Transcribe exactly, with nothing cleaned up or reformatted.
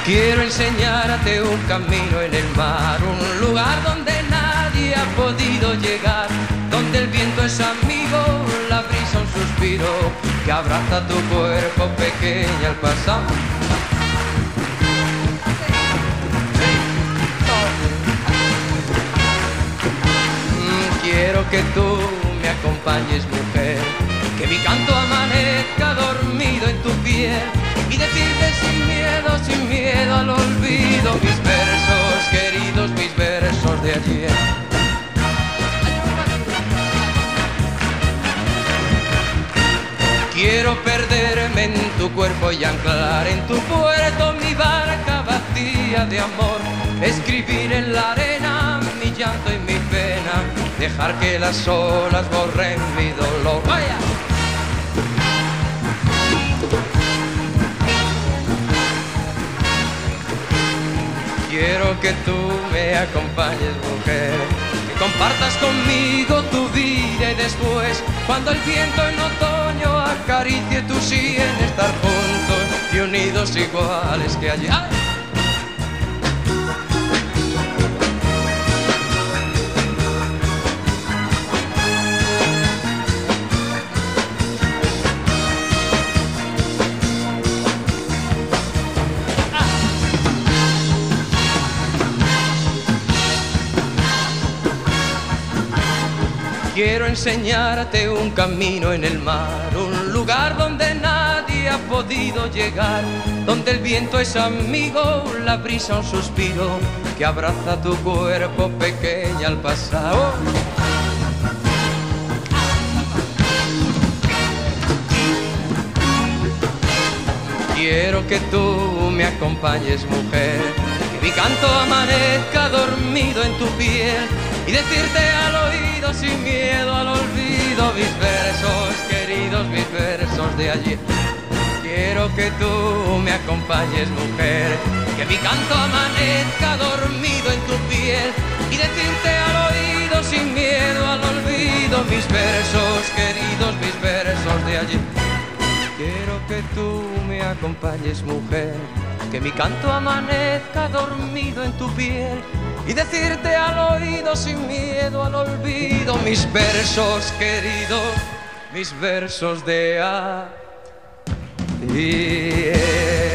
Quiero enseñarte un camino en el mar, un lugar donde nadie ha podido llegar, donde el viento es amigo, la brisa un suspiro, que abraza tu cuerpo pequeño al pasar. Quiero que tú me acompañes, mujer, que mi canto amanezca dormido en tu piel y decirte sin miedo, sin miedo al olvido mis versos queridos, mis versos de ayer. Quiero perderme en tu cuerpo y anclar en tu puerto mi barca vacía de amor, escribir en la arena mi llanto y mi pena, dejar que las olas borren mi dolor. ¡Vaya! Quiero que tú me acompañes, mujer, que compartas conmigo tu vida y después, cuando el viento en otoño acaricie tu sien, estar juntos y unidos iguales que ayer. ¡Ay! Quiero enseñarte un camino en el mar, un lugar donde nadie ha podido llegar, donde el viento es amigo, la brisa un suspiro, que abraza tu cuerpo pequeño al pasar. ¡Oh! Quiero que tú me acompañes, mujer, que mi canto amanezca dormido en tu piel y decirte al oído sin miedo al olvido mis versos queridos, mis versos de ayer. Quiero que tú me acompañes, mujer, que mi canto amanezca dormido en tu piel y decirte al oído sin miedo al olvido mis versos queridos, mis versos de ayer. Quiero que tú me acompañes, mujer, que mi canto amanezca dormido en tu piel y decirte al oído sin miedo al olvido mis versos queridos, mis versos de ayer.